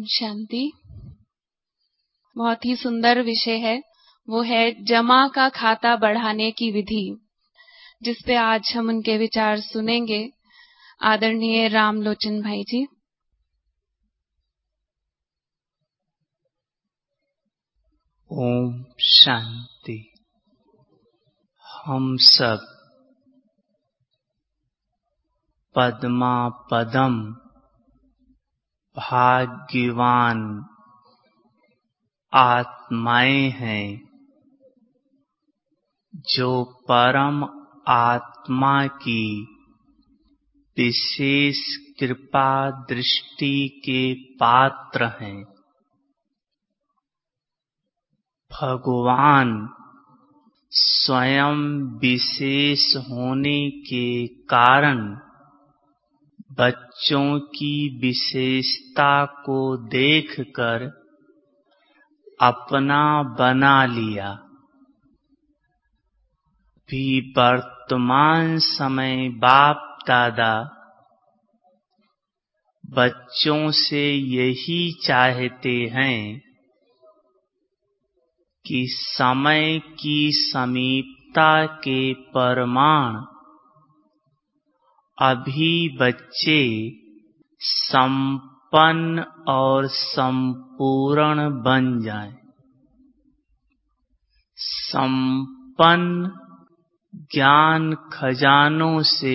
शांति। बहुत ही सुंदर विषय है, वो है जमा का खाता बढ़ाने की विधि, जिस पे आज हम उनके विचार सुनेंगे। आदरणीय रामलोचन भाई जी। ओम शांति। हम सब पद्मा पदम भाग्यवान आत्माएं हैं, जो परम आत्मा की विशेष कृपा दृष्टि के पात्र हैं। भगवान स्वयं विशेष होने के कारण बच्चों की विशेषता को देखकर अपना बना लिया। भी वर्तमान समय बाप दादा बच्चों से यही चाहते हैं कि समय की समीपता के प्रमाण अभी बच्चे संपन्न और संपूर्ण बन जाएं। संपन्न ज्ञान खजानों से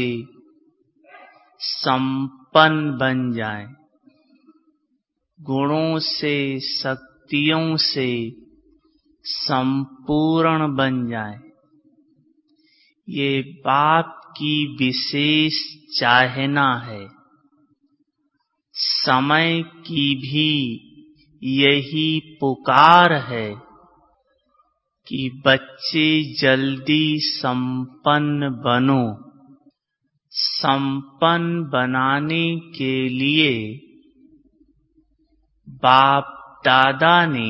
संपन्न बन जाएं, गुणों से शक्तियों से संपूर्ण बन जाएं। ये बाप की विशेष चाहना है। समय की भी यही पुकार है कि बच्चे जल्दी संपन्न बनो। संपन्न बनाने के लिए बाप दादा ने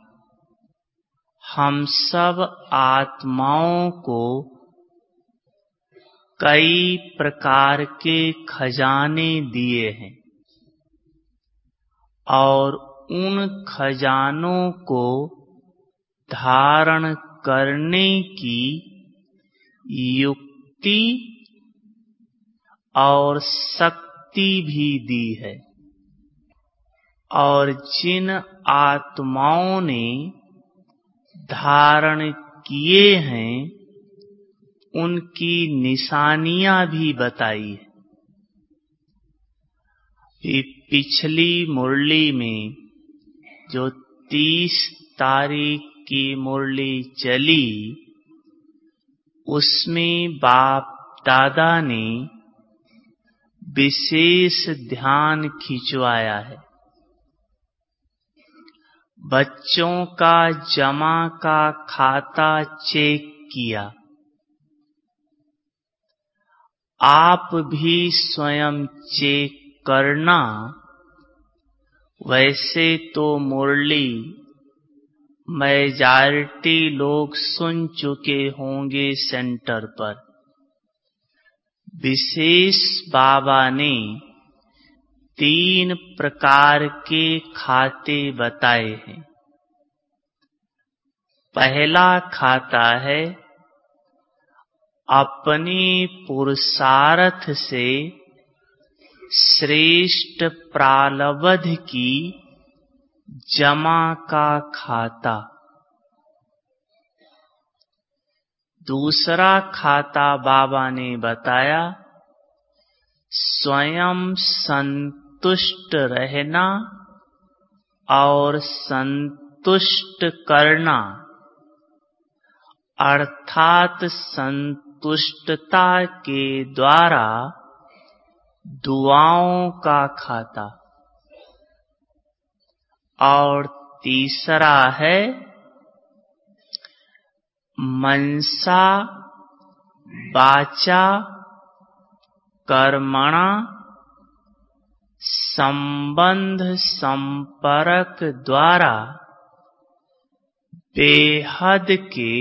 हम सब आत्माओं को कई प्रकार के खजाने दिए हैं, और उन खजानों को धारण करने की युक्ति और शक्ति भी दी है। और जिन आत्माओं ने धारण किए हैं, उनकी निशानियां भी बताई है। पिछली मुरली में जो 30 तारीख की मुरली चली, उसमें बाप दादा ने विशेष ध्यान खिंचवाया है। बच्चों का जमा का खाता चेक किया। आप भी स्वयं चेक करना। वैसे तो मुरली मेजॉरिटी लोग सुन चुके होंगे सेंटर पर। विशेष बाबा ने 3 प्रकार के खाते बताए हैं। पहला खाता है अपने पुरुषार्थ से श्रेष्ठ प्रारब्ध की जमा का खाता। दूसरा खाता बाबा ने बताया स्वयं संतुष्ट रहना और संतुष्ट करना, अर्थात संतुष्टता के द्वारा दुआओं का खाता। और तीसरा है मनसा वाचा कर्मणा संबंध संपर्क द्वारा बेहद के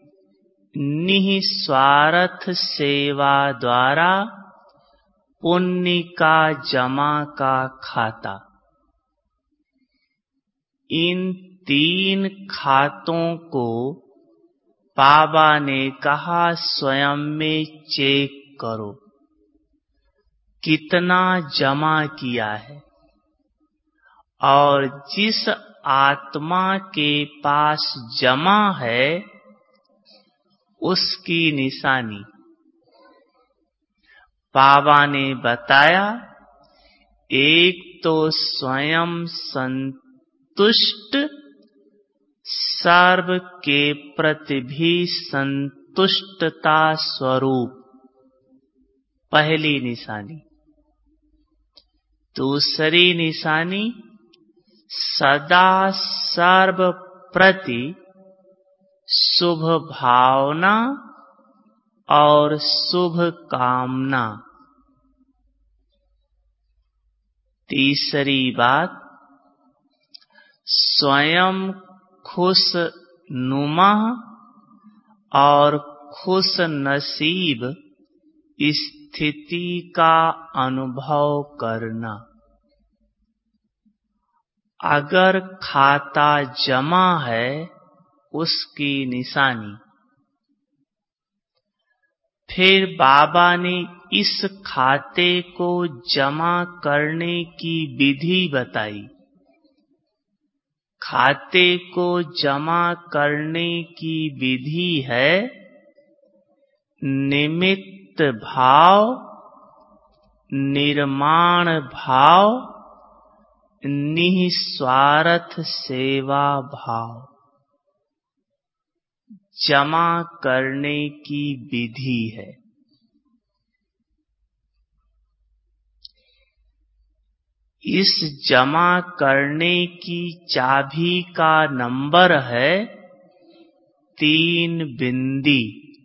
निस्वार्थ सेवा द्वारा पुण्य का जमा का खाता। इन 3 खातों को बाबा ने कहा स्वयं में चेक करो, कितना जमा किया है, और जिस आत्मा के पास जमा है उसकी निशानी। बाबा ने बताया, एक तो स्वयं संतुष्ट, सर्व के प्रति भी संतुष्टता स्वरूप, पहली निशानी। दूसरी निशानी, सदा सर्व प्रति शुभ भावना और शुभ कामना। तीसरी बात, स्वयं खुश नुमा और खुश नसीब स्थिति का अनुभव करना। अगर खाता जमा है उसकी निशानी। फिर बाबा ने इस खाते को जमा करने की विधि बताई। खाते को जमा करने की विधि है निमित्त भाव, निर्माण भाव, निस्वार्थ सेवा भाव। जमा करने की विधि है। इस जमा करने की चाबी का नंबर है 3 बिंदी।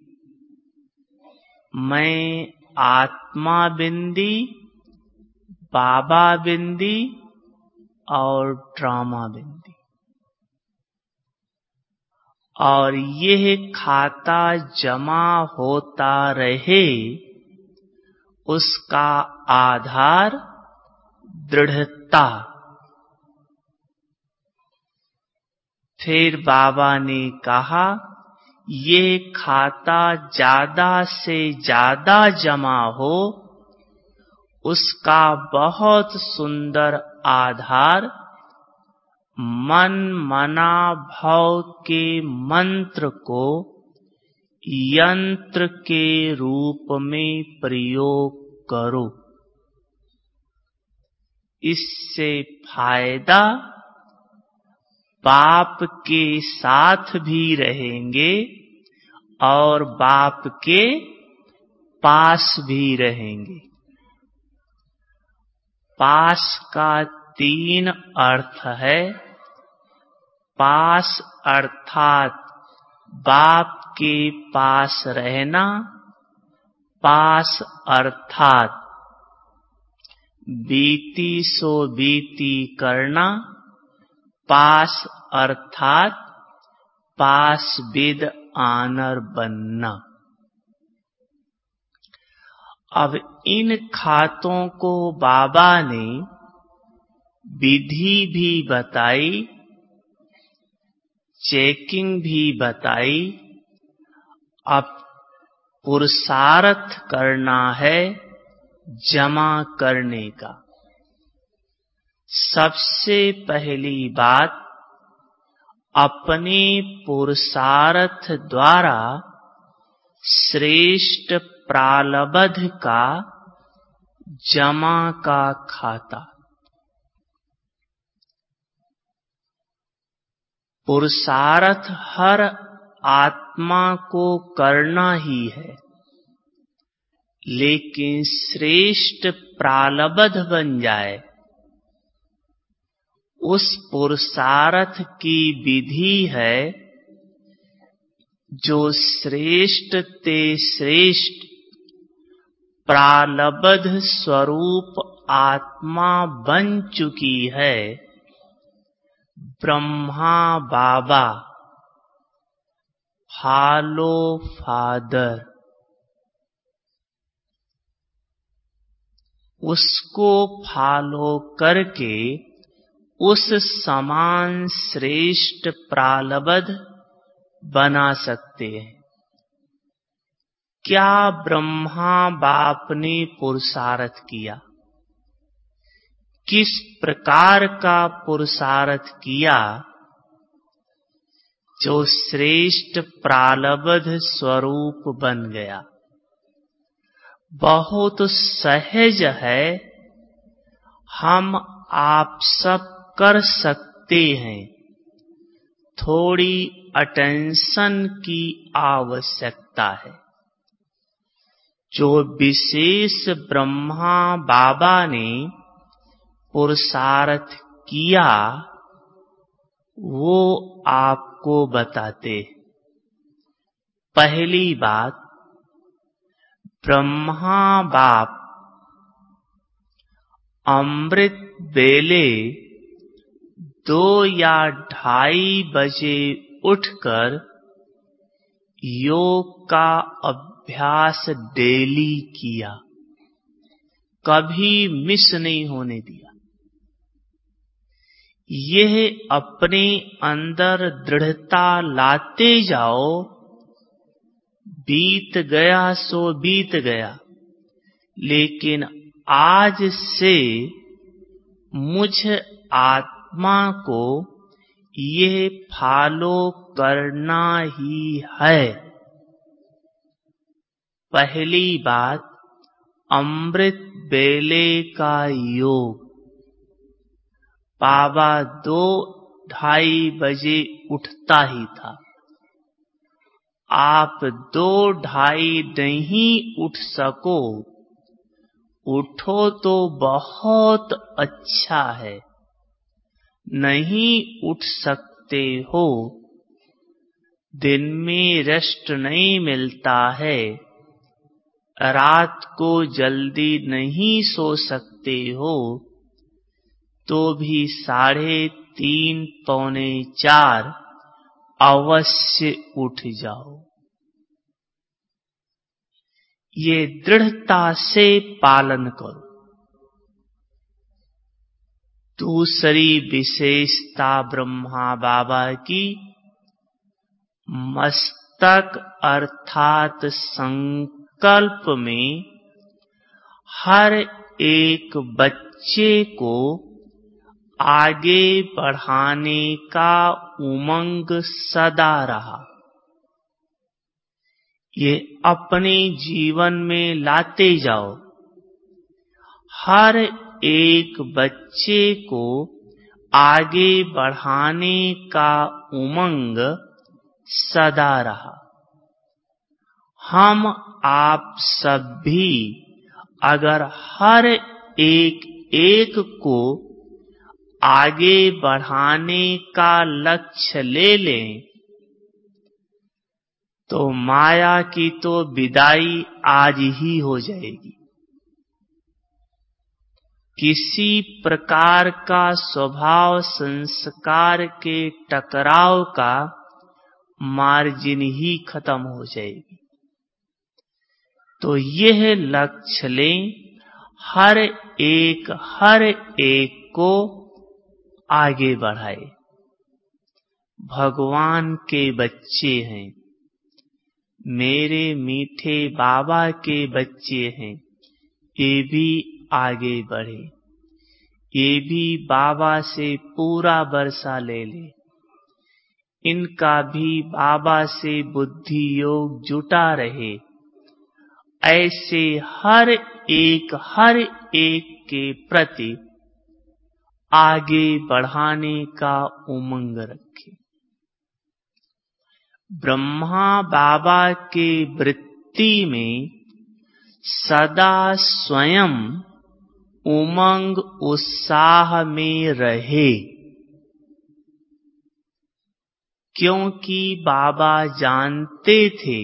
मैं आत्मा बिंदी, बाबा बिंदी और ड्रामा बिंदी। और यह खाता जमा होता रहे, उसका आधार दृढ़ता। फिर बाबा ने कहा, ये खाता ज्यादा से ज्यादा जमा हो, उसका बहुत सुंदर आधार मन मना भव के मंत्र को यंत्र के रूप में प्रयोग करो। इससे फायदा बाप के साथ भी रहेंगे और बाप के पास भी रहेंगे। पास का 3 अर्थ है। पास अर्थात बाप के पास रहना, पास अर्थात बीती सो बीती करना, पास अर्थात पास विद आनर बनना। अब इन खातों को बाबा ने विधि भी बताई, चेकिंग भी बताई। अब पुरुषार्थ करना है जमा करने का। सबसे पहली बात, अपने पुरुषार्थ द्वारा श्रेष्ठ प्रालब्ध का जमा का खाता। पुरुषार्थ हर आत्मा को करना ही है, लेकिन श्रेष्ठ प्रालब्ध बन जाए, उस पुरुषार्थ की विधि है जो श्रेष्ठ ते श्रेष्ठ प्रालब्ध स्वरूप आत्मा बन चुकी है, ब्रह्मा बाबा, फॉलो फादर। उसको फॉलो करके उस समान श्रेष्ठ प्रालब्ध बना सकते हैं। क्या ब्रह्मा बाप ने पुरुषार्थ किया? किस प्रकार का पुरुषार्थ किया जो श्रेष्ठ प्रालब्ध स्वरूप बन गया? बहुत सहज है, हम आप सब कर सकते हैं। थोड़ी अटेंशन की आवश्यकता है। जो विशेष ब्रह्मा बाबा ने पुरुषार्थ किया वो आपको बताते। पहली बात, ब्रह्मा बाप अमृत बेले 2 या 2:30 बजे उठकर योग का अभ्यास डेली किया, कभी मिस नहीं होने दिया। यह अपने अंदर दृढ़ता लाते जाओ। बीत गया सो बीत गया, लेकिन आज से मुझ आत्मा को यह फॉलो करना ही है। पहली बात, अमृत बेले का योग। बाबा 2-2:30 बजे उठता ही था। आप 2-2:30 नहीं उठ सको, उठो तो बहुत अच्छा है। नहीं उठ सकते हो, दिन में रेस्ट नहीं मिलता है, रात को जल्दी नहीं सो सकते हो, तो भी 3:30 पौने 4 अवश्य उठ जाओ। ये दृढ़ता से पालन करो। दूसरी विशेषता ब्रह्मा बाबा की, मस्तक अर्थात संकल्प में हर एक बच्चे को आगे बढ़ाने का उमंग सदा रहा। ये अपने जीवन में लाते जाओ। हर एक बच्चे को आगे बढ़ाने का उमंग सदा रहा। हम आप सब भी अगर हर एक को आगे बढ़ाने का लक्ष्य ले लें तो माया की तो विदाई आज ही हो जाएगी। किसी प्रकार का स्वभाव संस्कार के टकराव का मार्जिन ही खत्म हो जाएगी। तो यह लक्ष्य लें, हर एक को आगे बढ़ाए। भगवान के बच्चे हैं, मेरे मीठे बाबा के बच्चे हैं, ये भी आगे बढ़े। ये भी बाबा से पूरा वर्षा ले ले। इनका भी बाबा से बुद्धि योग जुटा रहे। ऐसे हर एक के प्रति आगे बढ़ाने का उमंग रखे। ब्रह्मा बाबा के वृत्ति में सदा स्वयं उमंग उत्साह में रहे, क्योंकि बाबा जानते थे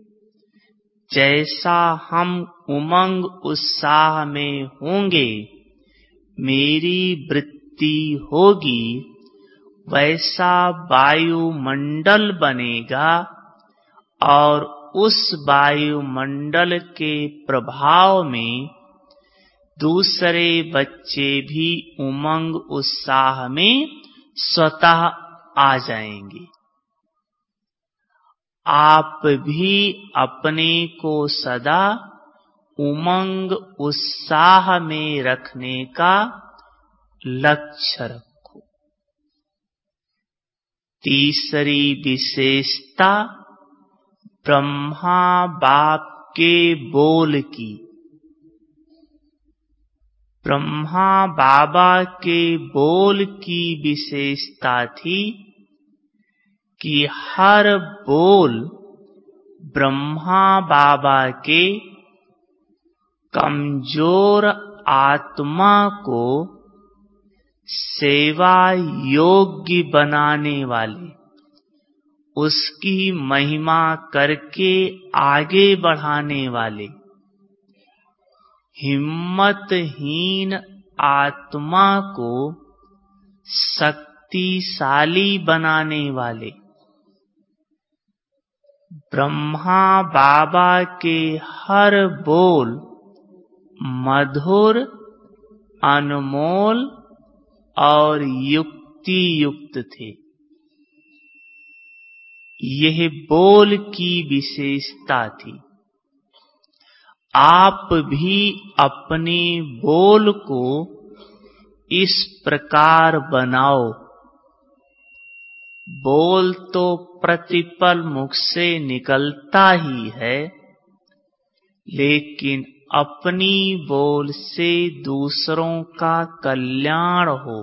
जैसा हम उमंग उत्साह में होंगे, मेरी वृत्ति होगी, वैसा वायुमंडल बनेगा और उस वायुमंडल के प्रभाव में दूसरे बच्चे भी उमंग उत्साह में स्वतः आ जाएंगे। आप भी अपने को सदा उमंग उत्साह में रखने का लक्ष्य रखो। तीसरी विशेषता ब्रह्मा बाप के बोल की। ब्रह्मा बाबा के बोल की विशेषता थी कि हर बोल ब्रह्मा बाबा के कमजोर आत्मा को सेवा योग्य बनाने वाले, उसकी महिमा करके आगे बढ़ाने वाले, हिम्मतहीन आत्मा को शक्तिशाली बनाने वाले, ब्रह्मा बाबा के हर बोल मधुर, अनमोल और युक्ति युक्त थे। यह बोल की विशेषता थी। आप भी अपने बोल को इस प्रकार बनाओ। बोल तो प्रतिपल मुख से निकलता ही है, लेकिन अपनी बोल से दूसरों का कल्याण हो,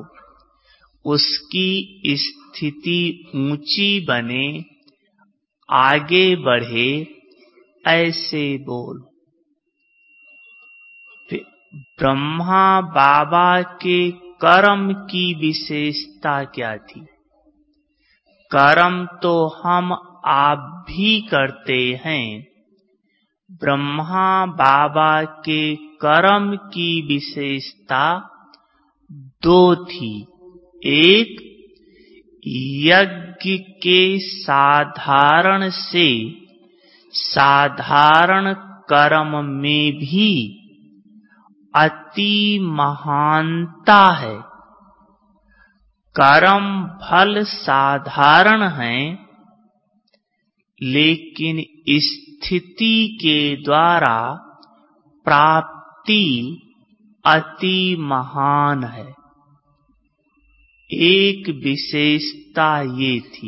उसकी स्थिति ऊंची बने, आगे बढ़े, ऐसे बोल। ब्रह्मा बाबा के कर्म की विशेषता क्या थी? कर्म तो हम आप भी करते हैं। ब्रह्मा बाबा के कर्म की विशेषता दो थी। एक, यज्ञ के साधारण से साधारण कर्म में भी अति महानता है। कर्म फल साधारण है, लेकिन स्थिति के द्वारा प्राप्ति अति महान है। एक विशेषता ये थी।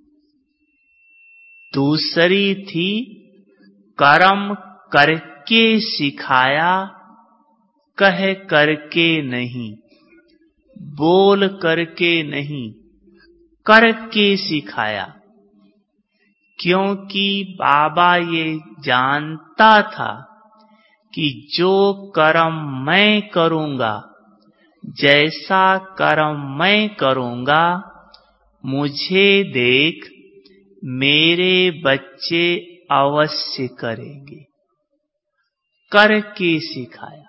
दूसरी थी, कर्म करके सिखाया, कह करके नहीं, बोल करके नहीं, करके सिखाया। क्योंकि बाबा ये जानता था कि जो कर्म मैं करूंगा, जैसा कर्म मैं करूंगा, मुझे देख मेरे बच्चे अवश्य करेंगे। करके सिखाया।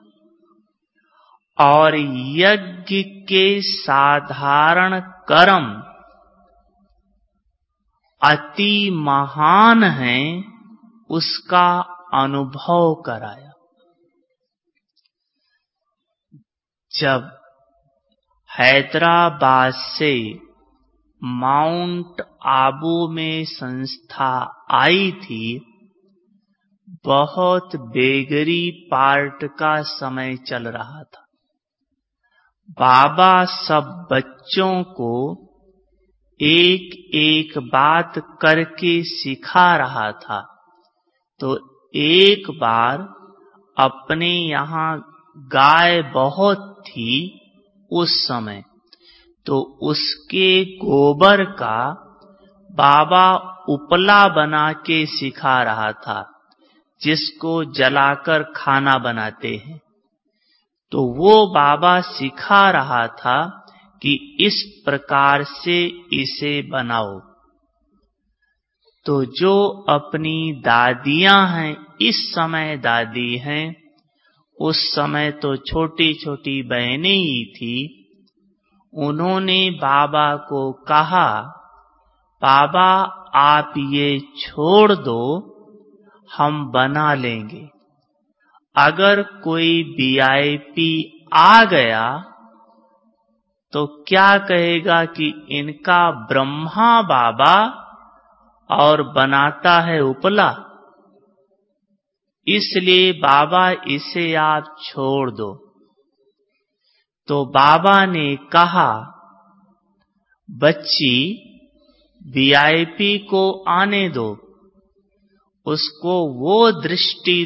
और यज्ञ के साधारण कर्म अति महान हैं, उसका अनुभव कराया। जब हैदराबाद से माउंट आबू में संस्था आई थी, बहुत बेगरी पार्ट का समय चल रहा था। बाबा सब बच्चों को एक एक बात करके सिखा रहा था। तो एक बार अपने यहाँ गाय बहुत थी उस समय, तो उसके गोबर का बाबा उपला बना के सिखा रहा था, जिसको जलाकर खाना बनाते हैं। तो वो बाबा सिखा रहा था कि इस प्रकार से इसे बनाओ। तो जो अपनी दादियां हैं, इस समय दादी हैं, उस समय तो छोटी छोटी बहनें ही थी, उन्होंने बाबा को कहा, बाबा आप ये छोड़ दो, हम बना लेंगे। अगर कोई वीआईपी आ गया तो क्या कहेगा कि इनका ब्रह्मा बाबा और बनाता है उपला, इसलिए बाबा इसे आप छोड़ दो। तो बाबा ने कहा, बच्ची वीआईपी को आने दो, उसको वो दृष्टि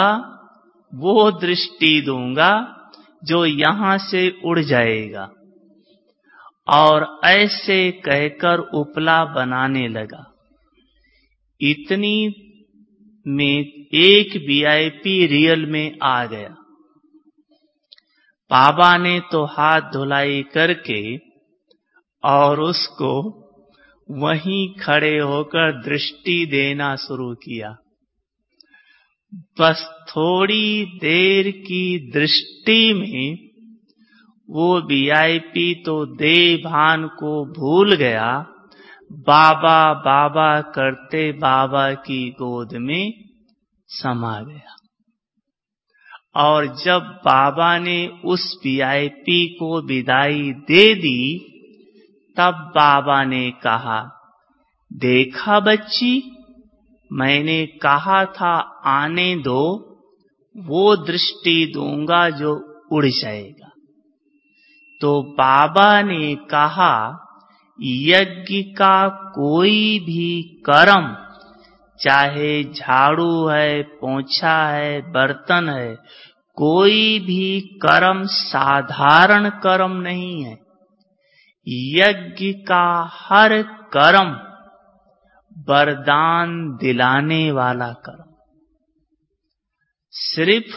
दूंगा जो यहां से उड़ जाएगा। और ऐसे कहकर उपला बनाने लगा। इतनी में एक वीआईपी रियल में आ गया। बाबा ने तो हाथ धुलाई करके और उसको वहीं खड़े होकर दृष्टि देना शुरू किया। बस थोड़ी देर की दृष्टि में वो वीआईपी तो देह भान को भूल गया, बाबा बाबा करते बाबा की गोद में समा गया। और जब बाबा ने उस वीआईपी को विदाई दे दी, तब बाबा ने कहा, देखा बच्ची, मैंने कहा था आने दो, वो दृष्टि दूंगा जो उड़ जाएगा। तो बाबा ने कहा, यज्ञ का कोई भी कर्म, चाहे झाड़ू है, पोंछा है, बर्तन है, कोई भी कर्म साधारण कर्म नहीं है। यज्ञ का हर कर्म वरदान दिलाने वाला कर्म। सिर्फ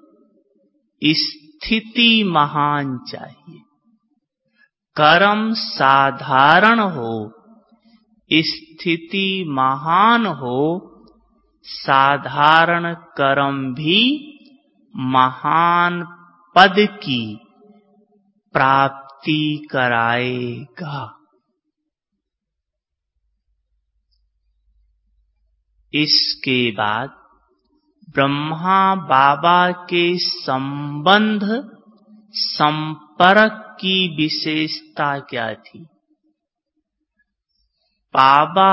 स्थिति महान चाहिए। कर्म साधारण हो, स्थिति महान हो, साधारण कर्म भी महान पद की प्राप्ति कराएगा। इसके बाद ब्रह्मा बाबा के संपर्क की विशेषता क्या थी? बाबा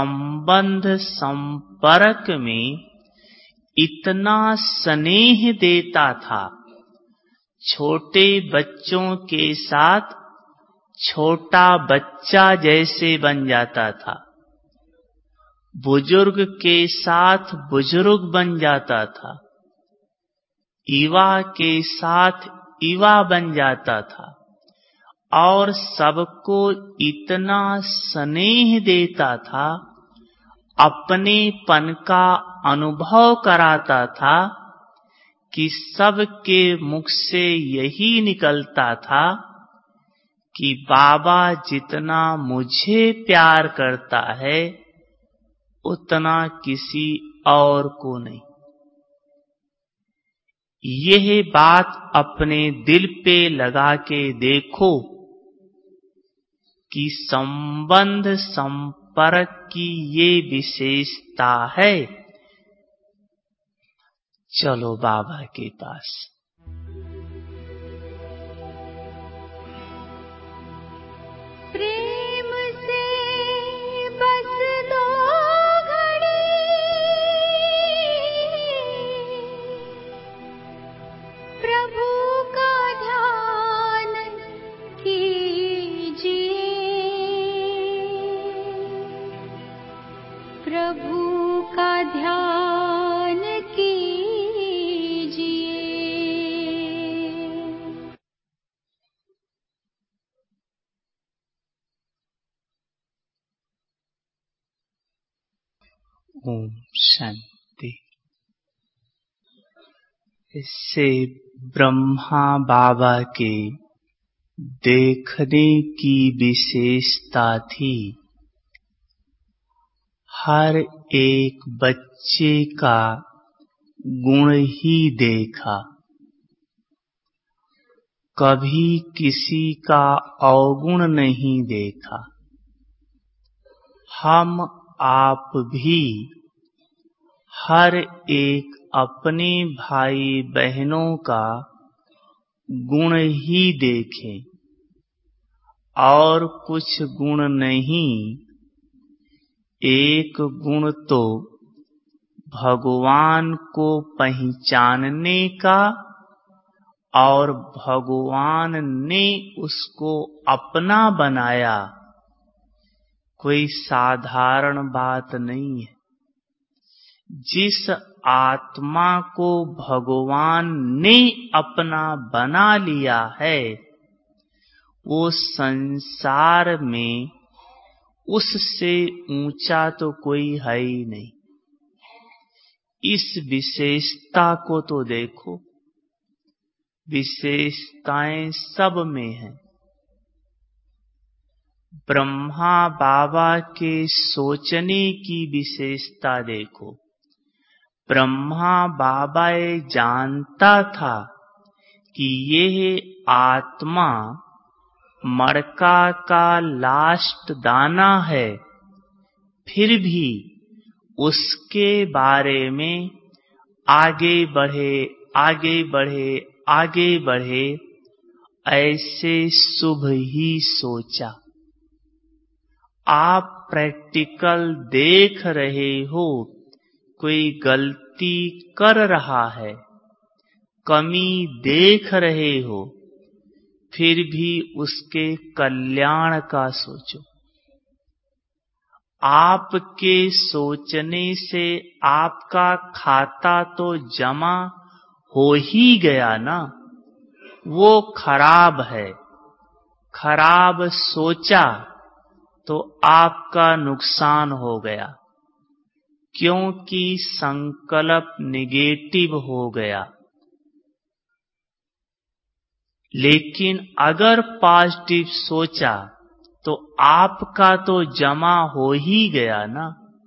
संपर्क में इतना स्नेह देता था, छोटे बच्चों के साथ छोटा बच्चा जैसे बन जाता था, बुजुर्ग के साथ बुजुर्ग बन जाता था, युवा के साथ युवा बन जाता था, और सबको इतना स्नेह देता था, अपनेपन का अनुभव कराता था कि सबके मुख से यही निकलता था कि बाबा जितना मुझे प्यार करता है, उतना किसी और को नहीं। यह बात अपने दिल पे लगा के देखो कि संपर्क की ये विशेषता है। चलो बाबा के पास। प्रेम से बस दो घड़ी प्रभु का ध्यान कीजिए, प्रभु का ध्यान कीजिए। ओम शांति। इससे ब्रह्मा बाबा के देखने की विशेषता थी, हर एक बच्चे का गुण ही देखा, कभी किसी का अवगुण नहीं देखा। हम आप भी हर एक अपने भाई बहनों का गुण ही देखें और कुछ गुण नहीं। एक गुण तो भगवान को पहचानने का और भगवान ने उसको अपना बनाया, कोई साधारण बात नहीं है। जिस आत्मा को भगवान ने अपना बना लिया है, वो संसार में उससे ऊंचा तो कोई है ही नहीं। इस विशेषता को तो देखो, विशेषताएं सब में हैं। ब्रह्मा बाबा के सोचने की विशेषता देखो। ब्रह्मा बाबा ये जानता था कि यह आत्मा मड़का का लास्ट दाना है, फिर भी उसके बारे में आगे बढ़े, आगे बढ़े, आगे बढ़े, ऐसे शुभ ही सोचा। आप प्रैक्टिकल देख रहे हो, कोई गलती कर रहा है, कमी देख रहे हो, फिर भी उसके कल्याण का सोचो। आपके सोचने से आपका खाता तो जमा हो ही गया ना। वो खराब है, खराब सोचा तो आपका नुकसान हो गया, क्योंकि संकल्प नेगेटिव हो गया। लेकिन अगर पॉजिटिव सोचा तो आपका तो जमा हो ही गया ना।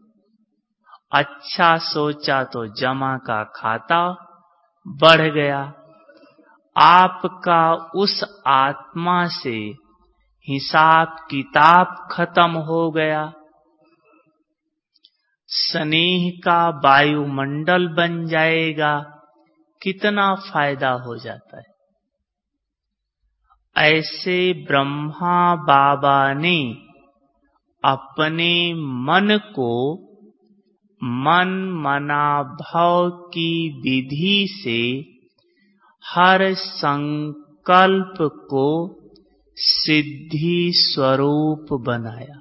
अच्छा सोचा तो जमा का खाता बढ़ गया। आपका उस आत्मा से हिसाब किताब खत्म हो गया। स्नेह का वायुमंडल बन जाएगा। कितना फायदा हो जाता है। ऐसे ब्रह्मा बाबा ने अपने मन को मन मना भाव की विधि से हर संकल्प को सिद्धि स्वरूप बनाया।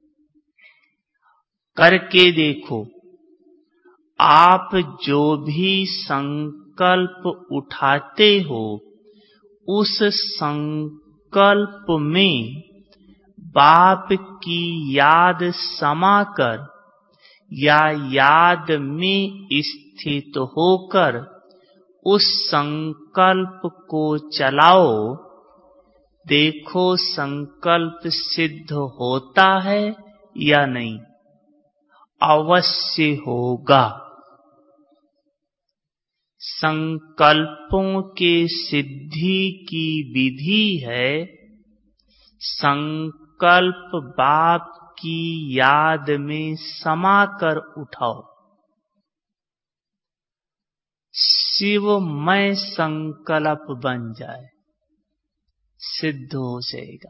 करके देखो, आप जो भी संकल्प उठाते हो, उस संकल्प में बाप की याद समाकर या याद में स्थित होकर उस संकल्प को चलाओ। देखो संकल्प सिद्ध होता है या नहीं। अवश्य होगा। संकल्पों के सिद्धि की विधि है संकल्प बाप की याद में समाकर उठाओ। शिवमय संकल्प बन जाए, सिद्ध हो जाएगा।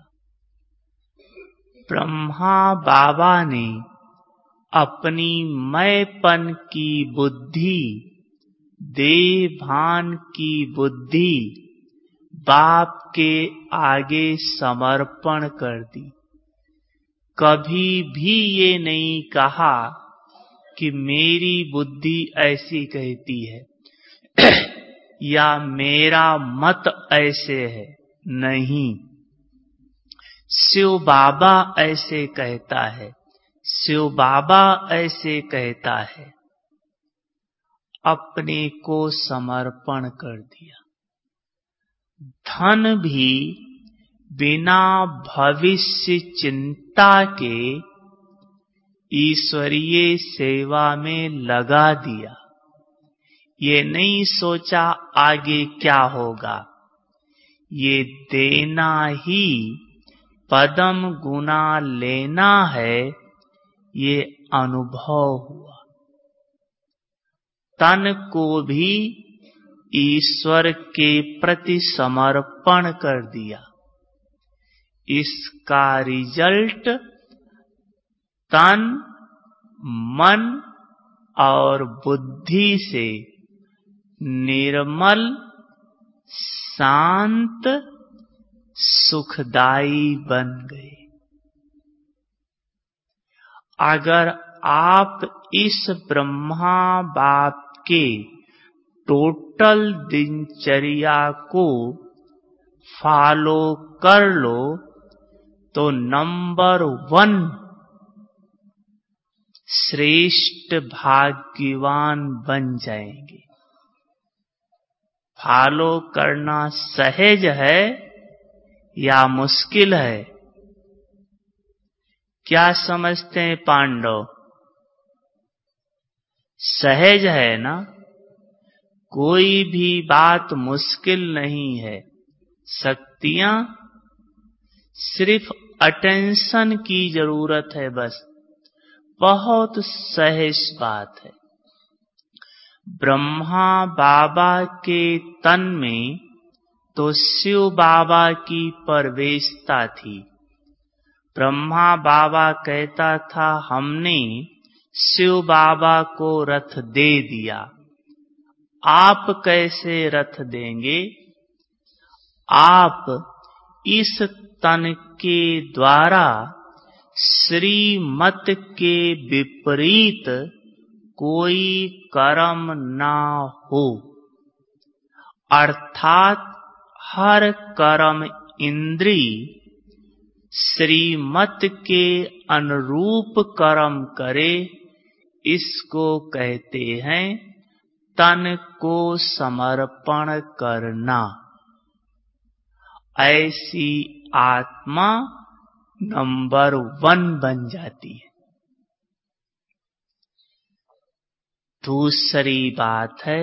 ब्रह्मा बाबा ने अपनी मैंपन की बुद्धि, देह भान की बुद्धि बाप के आगे समर्पण कर दी। कभी भी ये नहीं कहा कि मेरी बुद्धि ऐसी कहती है या मेरा मत ऐसे है। नहीं, शिव बाबा ऐसे कहता है, शिव बाबा ऐसे कहता है। अपने को समर्पण कर दिया। धन भी बिना भविष्य चिंता के ईश्वरीय सेवा में लगा दिया। ये नहीं सोचा आगे क्या होगा। ये देना ही पदम गुना लेना है, ये अनुभव हुआ। तन को भी ईश्वर के प्रति समर्पण कर दिया। इसका रिजल्ट तन, मन और बुद्धि से निर्मल, शांत, सुखदायी बन गए। अगर आप इस ब्रह्मा बाप के टोटल दिनचर्या को फॉलो कर लो तो नंबर 1 श्रेष्ठ भाग्यवान बन जाएंगे। फॉलो करना सहज है या मुश्किल है? क्या समझते हैं पांडव? सहज है ना? कोई भी बात मुश्किल नहीं है। शक्तियां सिर्फ अटेंशन की जरूरत है, बस। बहुत सहज बात है। ब्रह्मा बाबा के तन में तो शिव बाबा की प्रवेशता थी। ब्रह्मा बाबा कहता था, हमने शिव बाबा को रथ दे दिया, आप कैसे रथ देंगे? आप इस तन के द्वारा श्रीमत के विपरीत कोई कर्म ना हो, अर्थात हर कर्म इंद्रिय श्रीमत के अनुरूप कर्म करे, इसको कहते हैं तन को समर्पण करना। ऐसी आत्मा नंबर 1 बन जाती है। दूसरी बात है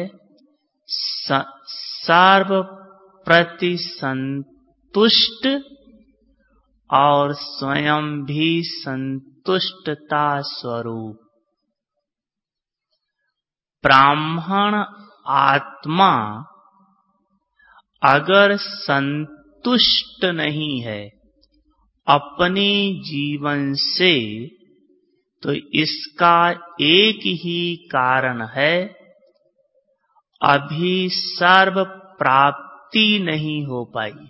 सर्व प्रति संतुष्ट और स्वयं भी संतुष्टता स्वरूप। ब्राह्मण आत्मा अगर संतुष्ट नहीं है अपने जीवन से, तो इसका एक ही कारण है, अभी सर्व प्राप्ति नहीं हो पाई।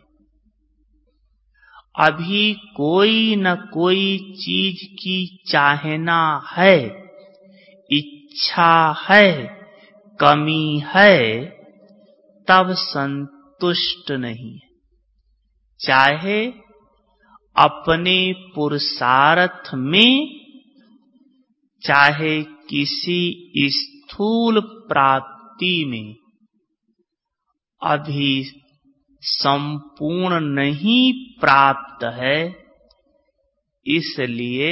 अभी कोई न कोई चीज की चाहना है, इच्छा है, कमी है, तब संतुष्ट नहीं। चाहे अपने पुरुषार्थ में, चाहे किसी स्थूल प्राप्ति में, अभी संपूर्ण नहीं प्राप्त है। इसलिए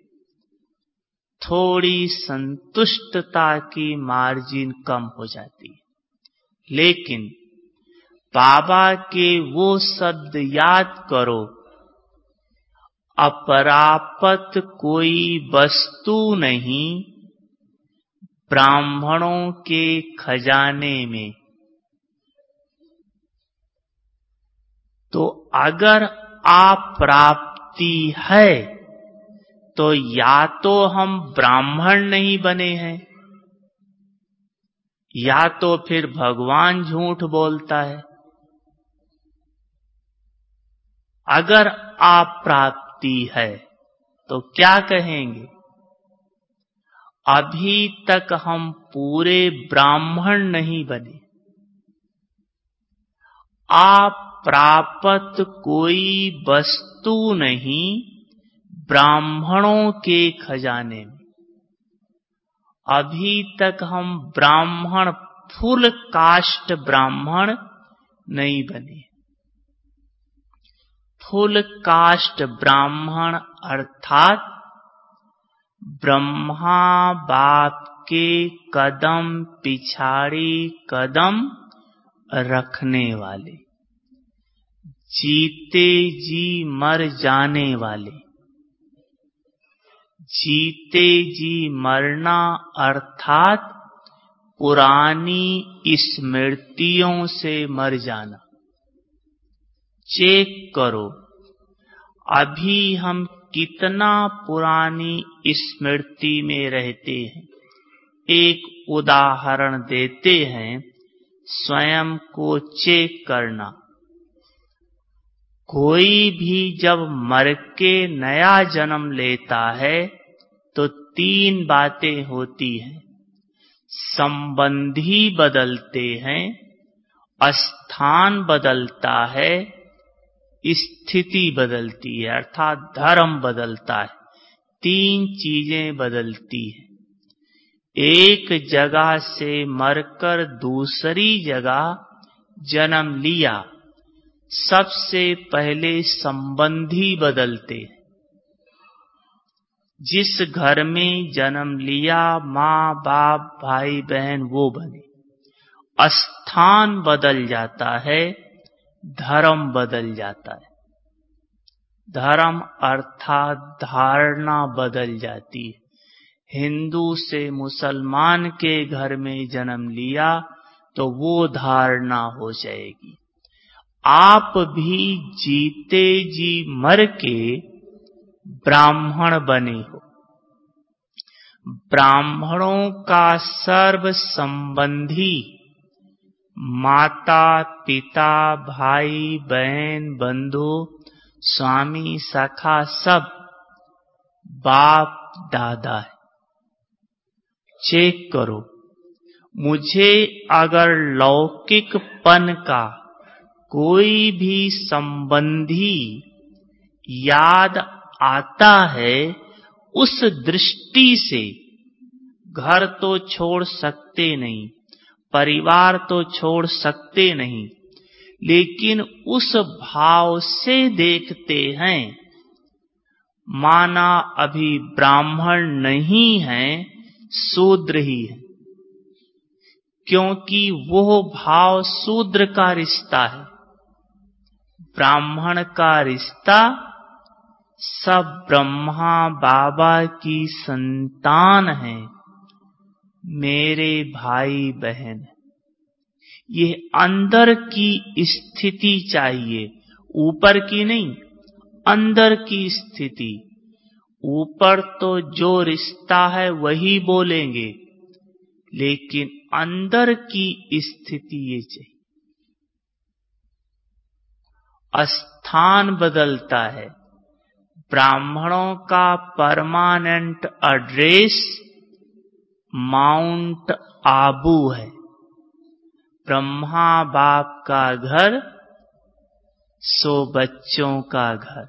थोड़ी संतुष्टता की मार्जिन कम हो जाती है। लेकिन बाबा के वो शब्द याद करो, अपरापत कोई वस्तु नहीं ब्राह्मणों के खजाने में। तो अगर अप्राप्ति है तो या तो हम ब्राह्मण नहीं बने हैं, या तो फिर भगवान झूठ बोलता है। अगर अप्राप्ति है तो क्या कहेंगे? अभी तक हम पूरे ब्राह्मण नहीं बने। अप्राप्त कोई वस्तु नहीं ब्राह्मणों के खजाने में। अभी तक हम ब्राह्मण, फुल कास्ट ब्राह्मण नहीं बने। फुल कास्ट ब्राह्मण अर्थात ब्रह्मा बाप के कदम पिछाड़ी कदम रखने वाले, जीते जी मर जाने वाले। जीते जी मरना अर्थात पुरानी स्मृतियों से मर जाना। चेक करो अभी हम कितना पुरानी स्मृति में रहते हैं। एक उदाहरण देते हैं, स्वयं को चेक करना। कोई भी जब मर के नया जन्म लेता है तो 3 बातें होती हैं। संबंधी बदलते हैं, स्थान बदलता है, स्थिति बदलती है, अर्थात धर्म बदलता है। 3 चीजें बदलती हैं। एक जगह से मरकर दूसरी जगह जन्म लिया, सबसे पहले संबंधी बदलते हैं। जिस घर में जन्म लिया, माँ बाप भाई बहन वो बने। स्थान बदल जाता है, धर्म बदल जाता है। धर्म अर्थात धारणा बदल जाती है। हिंदू से मुसलमान के घर में जन्म लिया तो वो धारणा हो जाएगी। आप भी जीते जी मर के ब्राह्मण बने हो। ब्राह्मणों का सर्व संबंधी, माता पिता भाई बहन बंधु स्वामी सखा सब बाप दादा है। चेक करो, मुझे अगर लौकिकपन का कोई भी संबंधी याद आता है, उस दृष्टि से घर तो छोड़ सकते नहीं, परिवार तो छोड़ सकते नहीं, लेकिन उस भाव से देखते हैं माना अभी ब्राह्मण नहीं है, शूद्र ही है। क्योंकि वो भाव शूद्र का रिश्ता है। ब्राह्मण का रिश्ता सब ब्रह्मा बाबा की संतान है, मेरे भाई बहन। ये अंदर की स्थिति चाहिए, ऊपर की नहीं, अंदर की स्थिति। ऊपर तो जो रिश्ता है वही बोलेंगे, लेकिन अंदर की स्थिति ये चाहिए। स्थान बदलता है। ब्राह्मणों का परमानेंट एड्रेस माउंट आबू है। ब्रह्मा बाप का घर सो बच्चों का घर।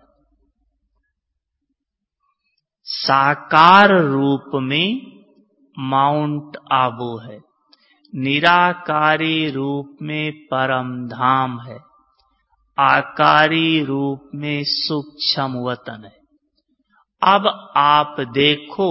साकार रूप में माउंट आबू है, निराकारी रूप में परम धाम है, आकारी रूप में सूक्ष्म वतन है। अब आप देखो,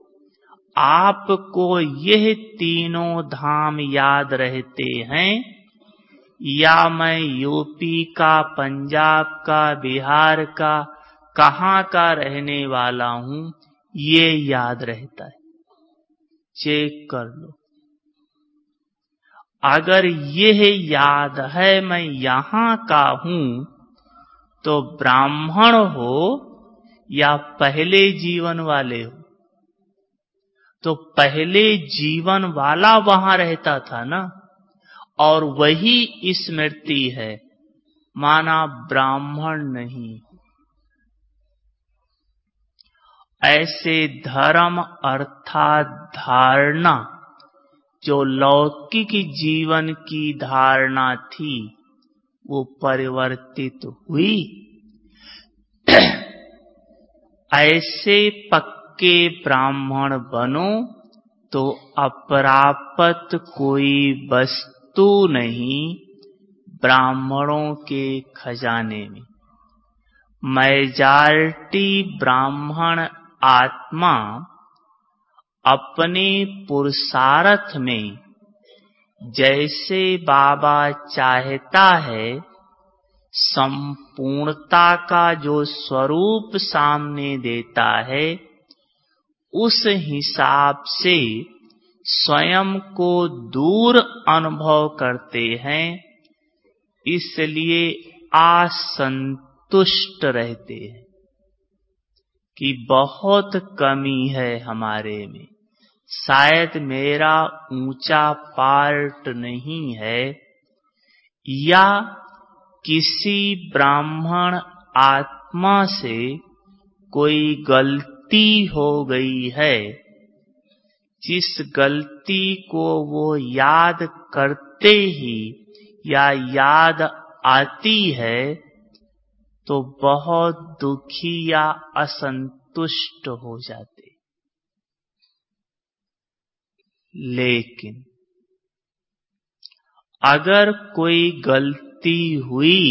आपको यह तीनों धाम याद रहते हैं या मैं यूपी का, पंजाब का, बिहार का, कहां का रहने वाला हूं, ये याद रहता है। चेक कर लो। अगर यह याद है मैं यहां का हूं, तो ब्राह्मण हो या पहले जीवन वाले हो, तो पहले जीवन वाला वहां रहता था ना, और वही स्मृति है, माना ब्राह्मण नहीं। ऐसे धर्म अर्थात धारणा, जो लौकिक जीवन की धारणा थी, वो परिवर्तित हुई। ऐसे पक्के ब्राह्मण बनो तो अपरापत कोई वस्तु नहीं ब्राह्मणों के खजाने में। मेजॉरिटी ब्राह्मण आत्मा अपने पुरुषार्थ में जैसे बाबा चाहता है, संपूर्णता का जो स्वरूप सामने देता है, उस हिसाब से स्वयं को दूर अनुभव करते हैं, इसलिए असंतुष्ट रहते हैं कि बहुत कमी है हमारे में, शायद मेरा ऊंचा पार्ट नहीं है, या किसी ब्राह्मण आत्मा से कोई गलती हो गई है, जिस गलती को वो याद करते ही या याद आती है तो बहुत दुखी या असंतुष्ट हो जाते। लेकिन अगर कोई गलती हुई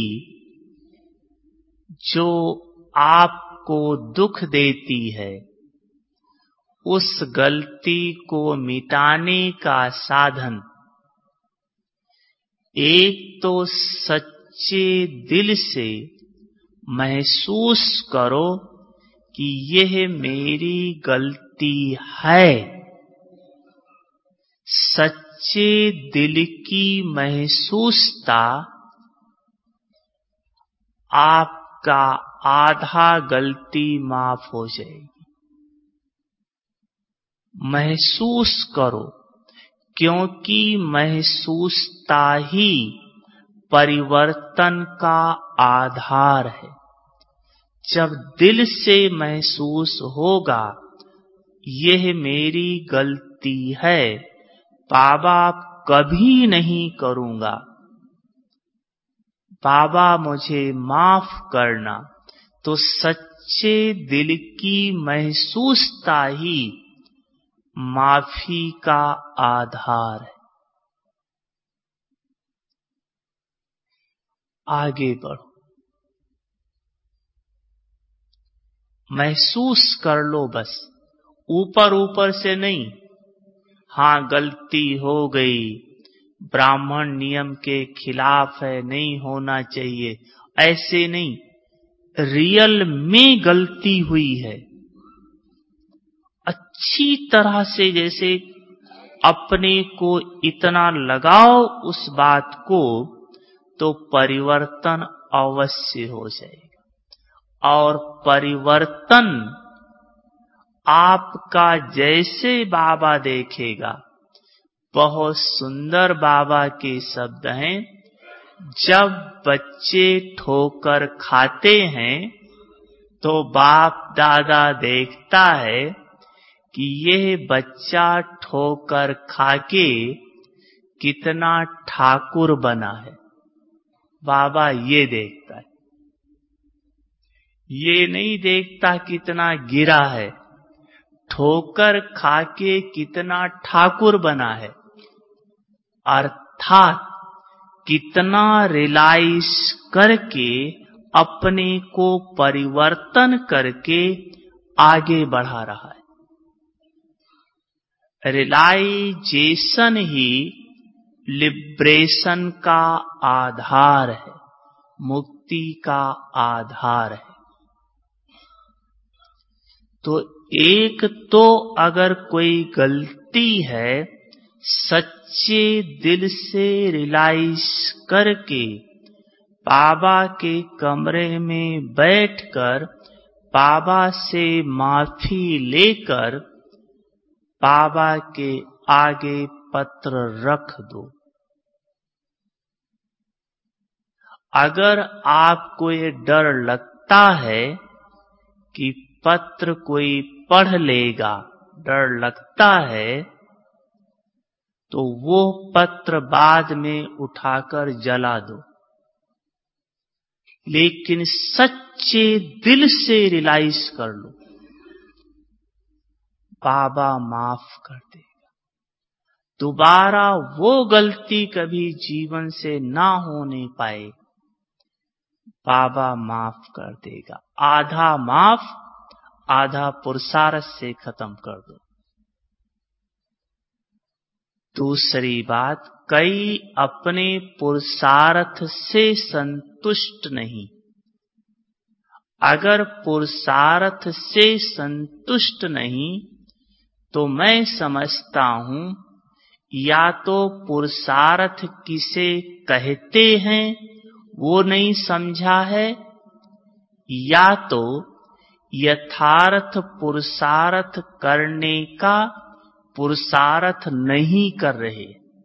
जो आपको दुख देती है, उस गलती को मिटाने का साधन एक तो सच्चे दिल से महसूस करो कि यह मेरी गलती है। सच्चे दिल की महसूसता आपका आधा गलती माफ हो जाएगी। महसूस करो, क्योंकि महसूसता ही परिवर्तन का आधार है। जब दिल से महसूस होगा यह मेरी गलती है, बाबा कभी नहीं करूंगा, बाबा मुझे माफ करना, तो सच्चे दिल की महसूसता ही माफी का आधार है। आगे बढ़ो, महसूस कर लो, बस ऊपर ऊपर से नहीं। हाँ, गलती हो गई, ब्राह्मण नियम के खिलाफ है, नहीं होना चाहिए, ऐसे नहीं। रियल में गलती हुई है, अच्छी तरह से जैसे अपने को इतना लगाओ उस बात को, तो परिवर्तन अवश्य हो जाएगा। और परिवर्तन आपका जैसे बाबा देखेगा, बहुत सुंदर बाबा के शब्द हैं, जब बच्चे ठोकर खाते हैं तो बाप दादा देखता है कि यह बच्चा ठोकर खाके कितना ठाकुर बना है। बाबा ये देखता है, ये नहीं देखता कितना गिरा है, ठोकर खाके कितना ठाकुर बना है, अर्थात कितना रियलाइज करके अपने को परिवर्तन करके आगे बढ़ा रहा है। रियलाइजेशन ही लिबरेशन का आधार है, मुक्ति का आधार है। तो एक तो अगर कोई गलती है, सच्चे दिल से रियलाइज करके बाबा के कमरे में बैठकर बाबा से माफी लेकर बाबा के आगे पत्र रख दो। अगर आपको ये डर लगता है कि पत्र कोई पढ़ लेगा, डर लगता है, तो वो पत्र बाद में उठाकर जला दो। लेकिन सच्चे दिल से रियलाइज कर लो, बाबा माफ कर देगा। दोबारा वो गलती कभी जीवन से ना होने पाए, बाबा माफ कर देगा। आधा माफ, आधा पुरुषार्थ से खत्म कर दो। दूसरी बात, कई अपने पुरुषार्थ से संतुष्ट नहीं। अगर पुरुषार्थ से संतुष्ट नहीं तो मैं समझता हूं या तो पुरुषार्थ किसे कहते हैं वो नहीं समझा है, या तो यथार्थ पुरुषार्थ करने का पुरुषार्थ नहीं कर रहे।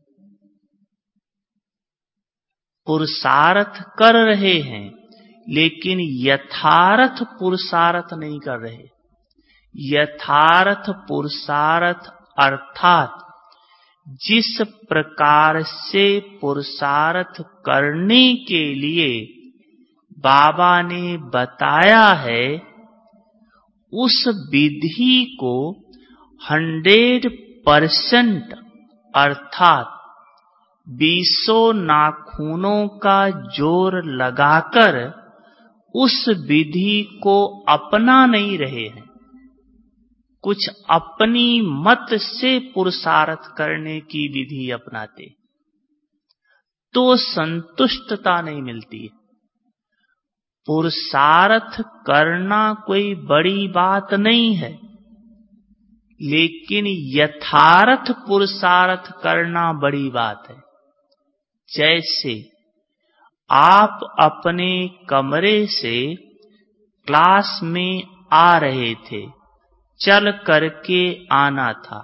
पुरुषार्थ कर रहे हैं लेकिन यथार्थ पुरुषार्थ नहीं कर रहे। यथार्थ पुरुषार्थ अर्थात जिस प्रकार से पुरुषार्थ करने के लिए बाबा ने बताया है उस विधि को 100% अर्थात 20 नाखूनों का जोर लगाकर उस विधि को अपना नहीं रहे हैं। कुछ अपनी मत से पुरुषार्थ करने की विधि अपनाते तो संतुष्टता नहीं मिलती है। पुरुषार्थ करना कोई बड़ी बात नहीं है, लेकिन यथार्थ पुरुषार्थ करना बड़ी बात है। जैसे आप अपने कमरे से क्लास में आ रहे थे, चल करके आना था,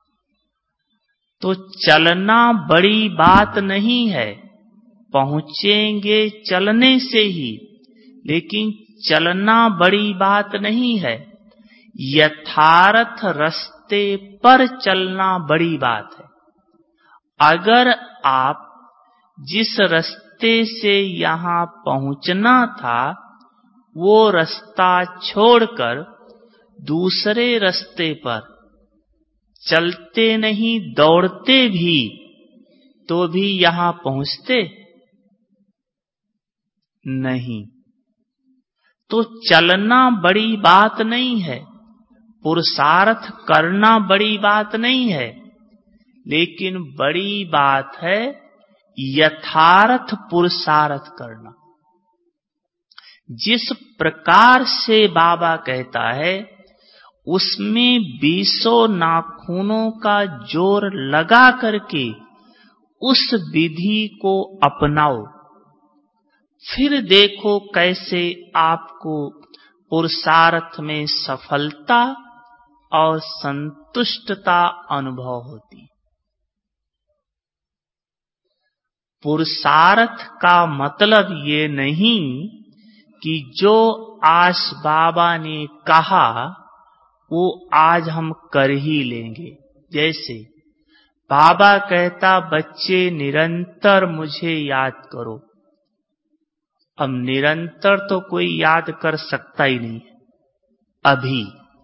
तो चलना बड़ी बात नहीं है, पहुंचेंगे चलने से ही, लेकिन चलना बड़ी बात नहीं है। यथार्थ रास्ते पर चलना बड़ी बात है। अगर आप जिस रास्ते से यहां पहुंचना था वो रास्ता छोड़कर दूसरे रास्ते पर चलते नहीं दौड़ते भी तो भी यहां पहुंचते नहीं। तो चलना बड़ी बात नहीं है, पुरुषार्थ करना बड़ी बात नहीं है, लेकिन बड़ी बात है यथार्थ पुरुषार्थ करना। जिस प्रकार से बाबा कहता है उसमें 20 नाखूनों का जोर लगा करके उस विधि को अपनाओ, फिर देखो कैसे आपको पुरुषार्थ में सफलता और संतुष्टता अनुभव होती। पुरुषार्थ का मतलब ये नहीं कि जो आज बाबा ने कहा वो आज हम कर ही लेंगे। जैसे बाबा कहता बच्चे निरंतर मुझे याद करो, अब निरंतर तो कोई याद कर सकता ही नहीं अभी,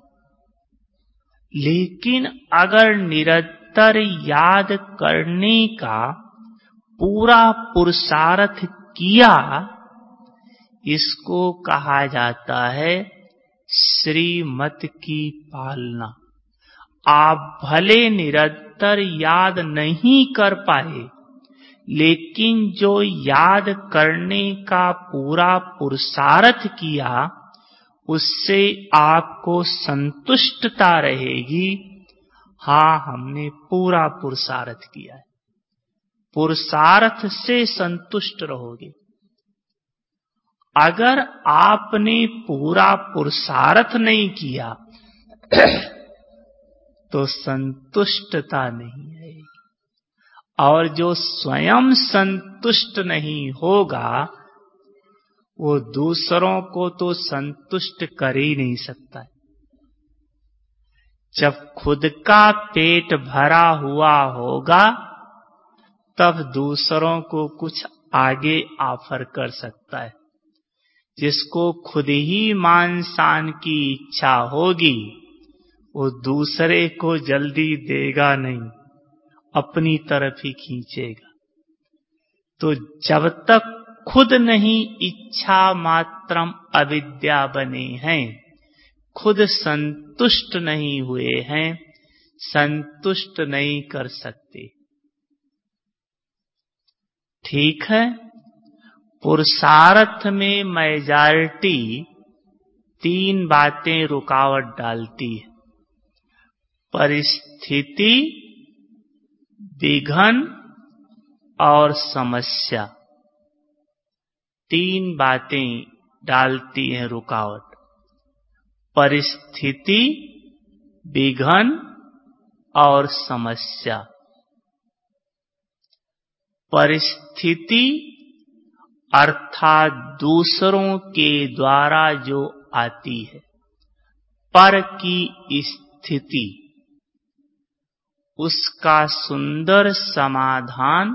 लेकिन अगर निरंतर याद करने का पूरा पुरुषार्थ किया, इसको कहा जाता है श्रीमत की पालना। आप भले निरंतर याद नहीं कर पाए, लेकिन जो याद करने का पूरा पुरुषार्थ किया उससे आपको संतुष्टता रहेगी। हाँ, हमने पूरा पुरुषार्थ किया है। पुरुषार्थ से संतुष्ट रहोगे। अगर आपने पूरा पुरुषार्थ नहीं किया तो संतुष्टता नहीं आएगी, और जो स्वयं संतुष्ट नहीं होगा वो दूसरों को तो संतुष्ट कर ही नहीं सकता है। जब खुद का पेट भरा हुआ होगा तब दूसरों को कुछ आगे ऑफर कर सकता है। जिसको खुद ही मान शान की इच्छा होगी वो दूसरे को जल्दी देगा नहीं, अपनी तरफ ही खींचेगा। तो जब तक खुद नहीं इच्छा मात्रम अविद्या बने हैं, खुद संतुष्ट नहीं हुए हैं, संतुष्ट नहीं कर सकते। ठीक है, पुरुषार्थ में मेजॉरिटी 3 बातें रुकावट डालती है। परिस्थिति, विघन और समस्या, तीन बातें डालती हैं रुकावट। परिस्थिति, विघन और समस्या। परिस्थिति अर्थात दूसरों के द्वारा जो आती है, पर की स्थिति, उसका सुंदर समाधान,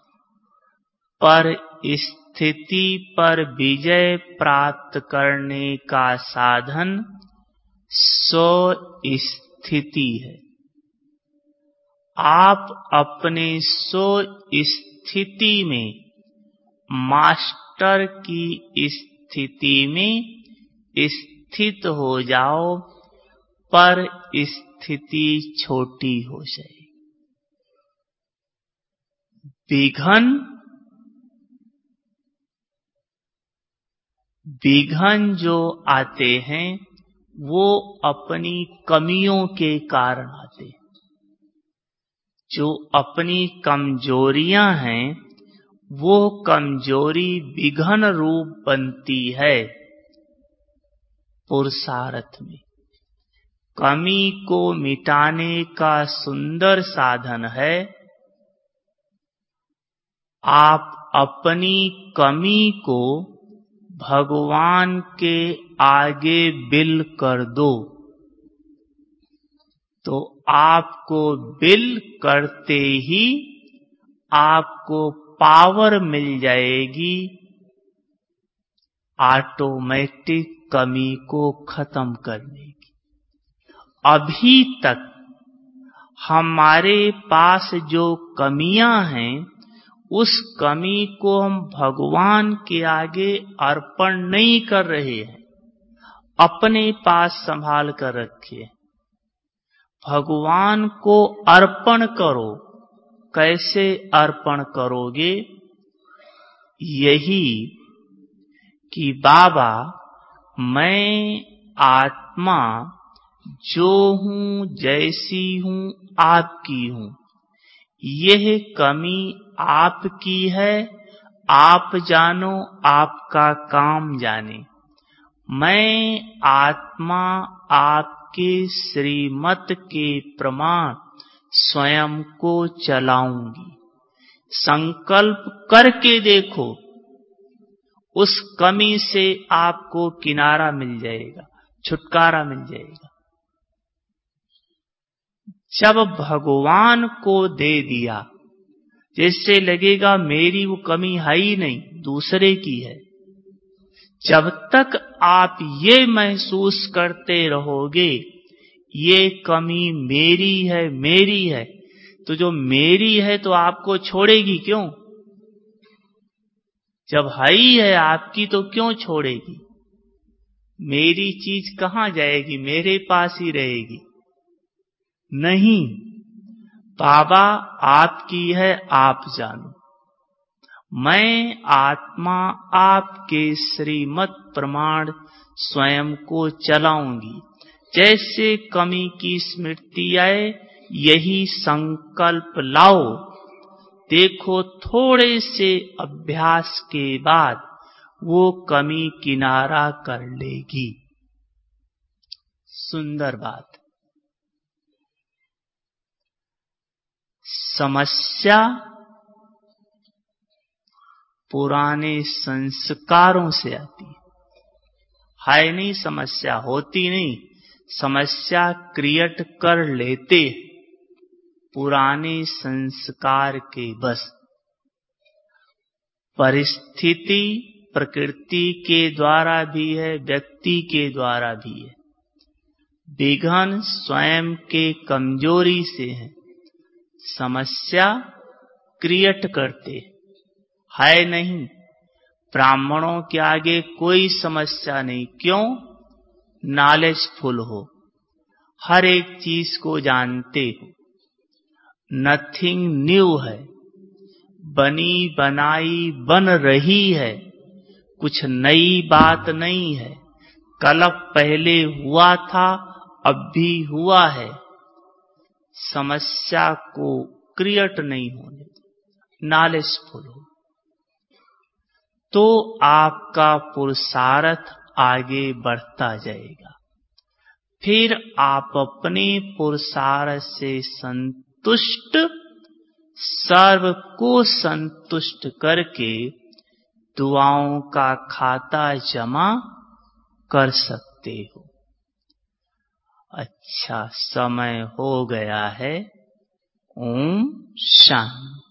पर स्थिति पर विजय प्राप्त करने का साधन सो स्थिति है। आप अपने सो स्थिति में, मास्टर की स्थिति में स्थित हो जाओ, पर स्थिति छोटी हो जाए। विघन जो आते हैं वो अपनी कमियों के कारण आते हैं। जो अपनी कमजोरियां हैं वो कमजोरी विघन रूप बनती है पुरुषार्थ में। कमी को मिटाने का सुंदर साधन है आप अपनी कमी को भगवान के आगे बिल कर दो, तो आपको बिल करते ही आपको पावर मिल जाएगी ऑटोमेटिक कमी को खत्म करने की। अभी तक हमारे पास जो कमियां हैं उस कमी को हम भगवान के आगे अर्पण नहीं कर रहे हैं, अपने पास संभाल कर रखिए। भगवान को अर्पण करो। कैसे अर्पण करोगे? यही कि बाबा मैं आत्मा जो हूं, जैसी हूं, आपकी हूं। यह कमी आपकी है, आप जानो, आपका काम जाने। मैं आत्मा आपके श्रीमत के प्रमाण स्वयं को चलाऊंगी। संकल्प करके देखो, उस कमी से आपको किनारा मिल जाएगा, छुटकारा मिल जाएगा। जब भगवान को दे दिया, जैसे लगेगा मेरी वो कमी है ही नहीं, दूसरे की है। जब तक आप ये महसूस करते रहोगे ये कमी मेरी है, मेरी है, तो जो मेरी है तो आपको छोड़ेगी क्यों? जब है ही है आपकी तो क्यों छोड़ेगी? मेरी चीज कहां जाएगी? मेरे पास ही रहेगी। नहीं, बाबा आपकी है, आप जानो। मैं आत्मा आपके श्रीमत प्रमाण स्वयं को चलाऊंगी। जैसे कमी की स्मृति आए यही संकल्प लाओ। देखो थोड़े से अभ्यास के बाद वो कमी किनारा कर लेगी। सुंदर बात। समस्या पुराने संस्कारों से आती है नहीं, समस्या होती नहीं। समस्या क्रिएट कर लेते पुराने संस्कार के बस। परिस्थिति प्रकृति के द्वारा भी है, व्यक्ति के द्वारा भी है। विघन स्वयं के कमजोरी से है। समस्या क्रिएट करते है नहीं। ब्राह्मणों के आगे कोई समस्या नहीं। क्यों? नॉलेजफुल हो, हर एक चीज को जानते हो। नथिंग न्यू है, बनी बनाई बन रही है, कुछ नई बात नहीं है। कल पहले हुआ था, अब भी हुआ है। समस्या को क्रिएट नहीं होने दो, नॉलेजफुल हो, तो आपका पुरुषार्थ आगे बढ़ता जाएगा। फिर आप अपने पुरुषार्थ से संतुष्ट, सर्व को संतुष्ट करके दुआओं का खाता जमा कर सकते हो। अच्छा, समय हो गया है। ओम शांति।